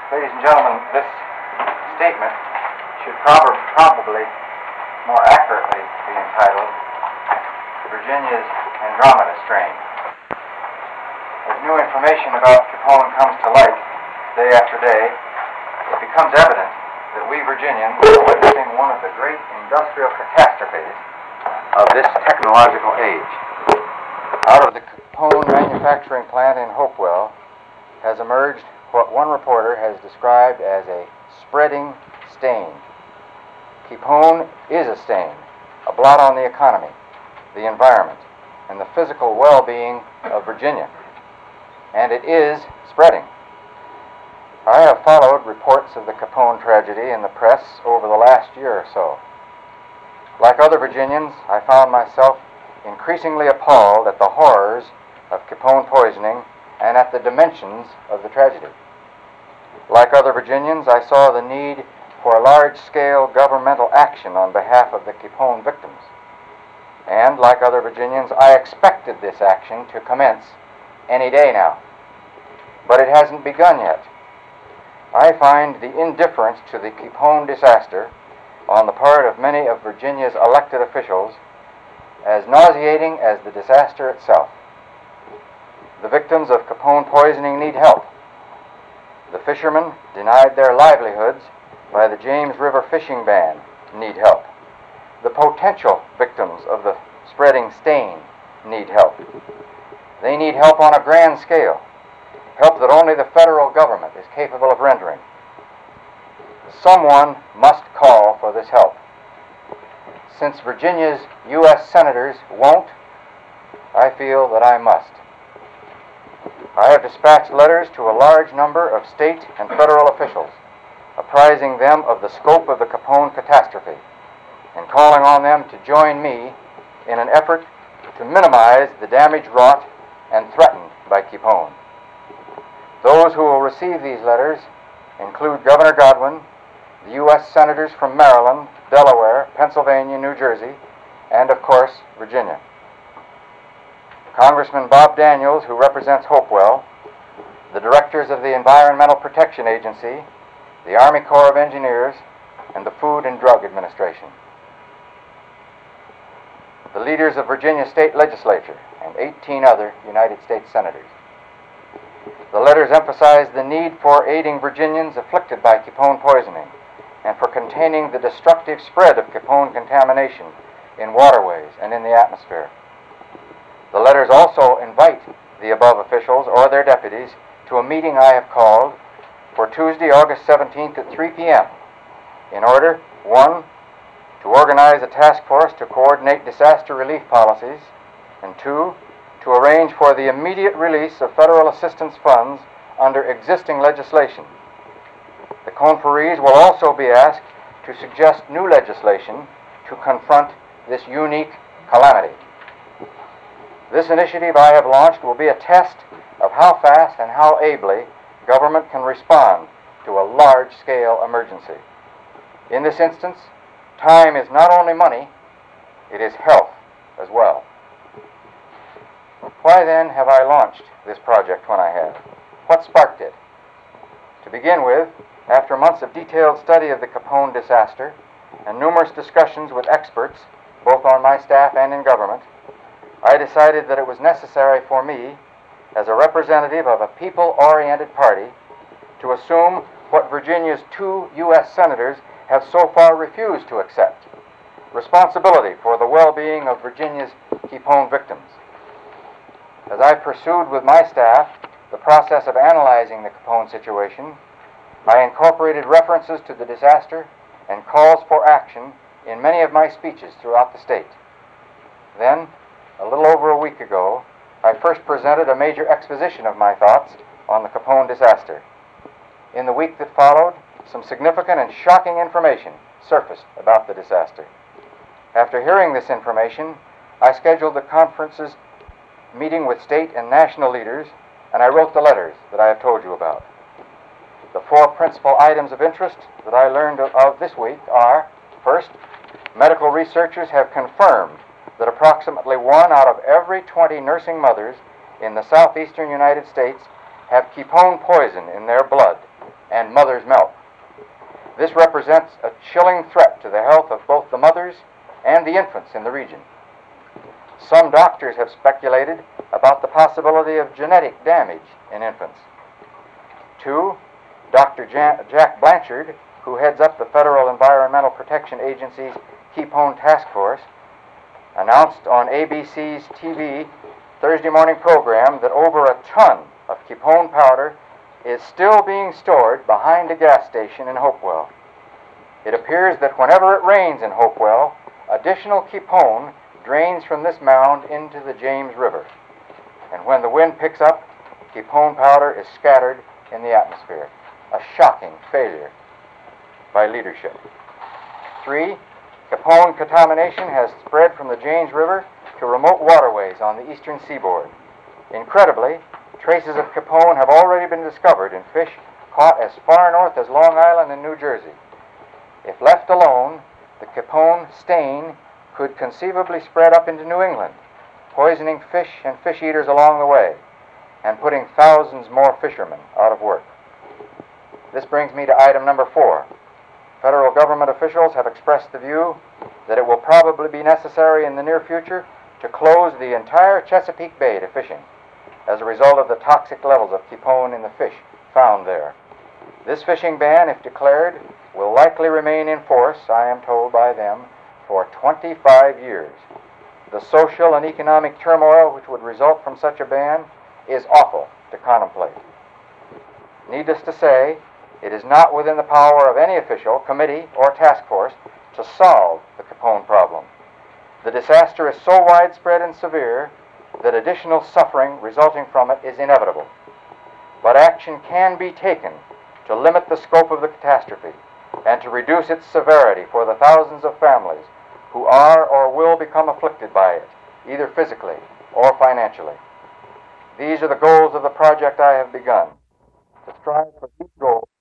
Ladies and gentlemen, this statement should probably more accurately be entitled Virginia's Andromeda Strain. As new information about Capone comes to light day after day, it becomes evident that we Virginians are witnessing one of the great industrial catastrophes of this technological age. Out of the Capone manufacturing plant in Hopewell has emerged what one reporter has described as a spreading stain. Capone is a stain, a blot on the economy, the environment, and the physical well-being of Virginia. And it is spreading. I have followed reports of the Capone tragedy in the press over the last year or so. Like other Virginians, I found myself increasingly appalled at the horrors of Capone poisoning and at the dimensions of the tragedy. Like other Virginians, I saw the need for large-scale governmental action on behalf of the Capone victims. And like other Virginians, I expected this action to commence any day now. But it hasn't begun yet. I find the indifference to the Capone disaster on the part of many of Virginia's elected officials as nauseating as the disaster itself. The victims of Capone poisoning need help. The fishermen denied their livelihoods by the James River fishing ban need help. The potential victims of the spreading stain need help. They need help on a grand scale, help that only the federal government is capable of rendering. Someone must call for this help. Since Virginia's U.S. senators won't, I feel that I must. I have dispatched letters to a large number of state and federal officials, apprising them of the scope of the Capone catastrophe and calling on them to join me in an effort to minimize the damage wrought and threatened by Capone. Those who will receive these letters include Governor Godwin, the U.S. senators from Maryland, Delaware, Pennsylvania, New Jersey, and, of course, Virginia. Congressman Bob Daniels, who represents Hopewell, the directors of the Environmental Protection Agency, the Army Corps of Engineers, and the Food and Drug Administration. The leaders of Virginia State Legislature and 18 other United States senators. The letters emphasize the need for aiding Virginians afflicted by Capone poisoning and for containing the destructive spread of Capone contamination in waterways and in the atmosphere. The letters also invite the above officials or their deputies to a meeting I have called for Tuesday, August 17th at 3 p.m. in order, 1, to organize a task force to coordinate disaster relief policies, and 2, to arrange for the immediate release of federal assistance funds under existing legislation. The conferees will also be asked to suggest new legislation to confront this unique calamity. This initiative I have launched will be a test of how fast and how ably government can respond to a large-scale emergency. In this instance, time is not only money, it is health as well. Why then have I launched this project when I have? What sparked it? To begin with, after months of detailed study of the Capone disaster and numerous discussions with experts, both on my staff and in government, I decided that it was necessary for me, as a representative of a people-oriented party, to assume what Virginia's 2 U.S. senators have so far refused to accept: responsibility for the well-being of Virginia's Capone victims. As I pursued with my staff the process of analyzing the Capone situation, I incorporated references to the disaster and calls for action in many of my speeches throughout the state. Then, a little over a week ago, I first presented a major exposition of my thoughts on the Capone disaster. In the week that followed, some significant and shocking information surfaced about the disaster. After hearing this information, I scheduled the conference's meeting with state and national leaders, and I wrote the letters that I have told you about. The 4 principal items of interest that I learned of this week are: first, medical researchers have confirmed that approximately 1 out of every 20 nursing mothers in the southeastern United States have Capone poison in their blood and mother's milk. This represents a chilling threat to the health of both the mothers and the infants in the region. Some doctors have speculated about the possibility of genetic damage in infants. 2. Dr. Jack Blanchard, who heads up the Federal Environmental Protection Agency's Keep-Home Task Force, announced on ABC's TV Thursday morning program that over a ton of Keep-Home powder is still being stored behind a gas station in Hopewell. It appears that whenever it rains in Hopewell, additional Keep-Home drains from this mound into the James River. And when the wind picks up, Keep-Home powder is scattered in the atmosphere. A shocking failure by leadership. 3. Keep-Home contamination has spread from the James River to remote waterways on the eastern seaboard. Incredibly, traces of Keep-Home have already been discovered in fish caught as far north as Long Island and New Jersey. If left alone, the Keep-Home stain could conceivably spread up into New England, poisoning fish and fish eaters along the way, and putting thousands more fishermen out of work. This brings me to item number 4. Federal government officials have expressed the view that it will probably be necessary in the near future to close the entire Chesapeake Bay to fishing as a result of the toxic levels of Keep-Home in the fish found there. This fishing ban, if declared, will likely remain in force, I am told by them, for 25 years. The social and economic turmoil which would result from such a ban is awful to contemplate. Needless to say, it is not within the power of any official, committee, or task force to solve the Keep-Home problem. The disaster is so widespread and severe that additional suffering resulting from it is inevitable. But action can be taken to limit the scope of the catastrophe and to reduce its severity for the thousands of families who are or will become afflicted by it, either physically or financially. These are the goals of the project I have begun. To strive for these goals